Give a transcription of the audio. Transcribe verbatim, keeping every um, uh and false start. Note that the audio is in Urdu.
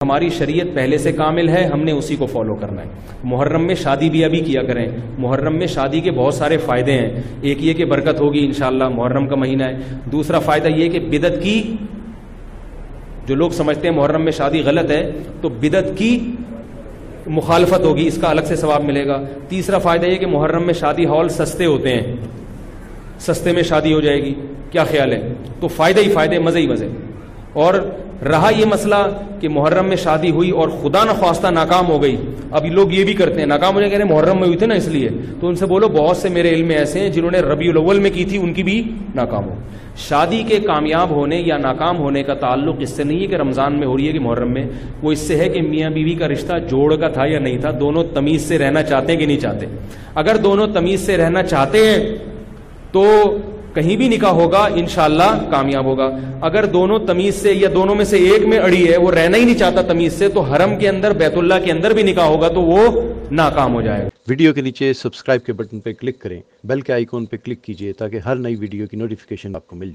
ہماری شریعت پہلے سے کامل ہے، ہم نے اسی کو فالو کرنا ہے۔ محرم میں شادی بھی ابھی کیا کریں، محرم میں شادی کے بہت سارے فائدے ہیں۔ ایک یہ کہ برکت ہوگی انشاءاللہ، محرم کا مہینہ ہے۔ دوسرا فائدہ یہ کہ بدعت کی، جو لوگ سمجھتے ہیں محرم میں شادی غلط ہے تو بدعت کی مخالفت ہوگی، اس کا الگ سے ثواب ملے گا۔ تیسرا فائدہ یہ کہ محرم میں شادی ہال سستے ہوتے ہیں، سستے میں شادی ہو جائے گی، کیا خیال ہے؟ تو فائدے ہی فائدے، مزے ہی مزے۔ اور رہا یہ مسئلہ کہ محرم میں شادی ہوئی اور خدا نخواستہ ناکام ہو گئی، اب لوگ یہ بھی کرتے ہیں، ناکام ہو جائے، کہہ رہے ہیں محرم میں ہوئی تھی نا اس لیے، تو ان سے بولو بہت سے میرے علم میں ایسے ہیں جنہوں نے ربیع الاول میں کی تھی، ان کی بھی ناکام ہو۔ شادی کے کامیاب ہونے یا ناکام ہونے کا تعلق اس سے نہیں ہے کہ رمضان میں ہو رہی ہے کہ محرم میں، وہ اس سے ہے کہ میاں بیوی کا رشتہ جوڑ کا تھا یا نہیں تھا، دونوں تمیز سے رہنا چاہتے ہیں کہ نہیں چاہتے۔ اگر دونوں تمیز سے رہنا چاہتے ہیں تو کہیں بھی نکاح ہوگا انشاءاللہ کامیاب ہوگا۔ اگر دونوں تمیز سے یا دونوں میں سے ایک میں اڑی ہے، وہ رہنا ہی نہیں چاہتا تمیز سے، تو حرم کے اندر بیت اللہ کے اندر بھی نکاح ہوگا تو وہ ناکام ہو جائے گا۔ ویڈیو کے نیچے سبسکرائب کے بٹن پہ کلک کریں، بیل کے آئیکن پہ کلک کیجئے تاکہ ہر نئی ویڈیو کی نوٹیفیکیشن آپ کو مل جائے۔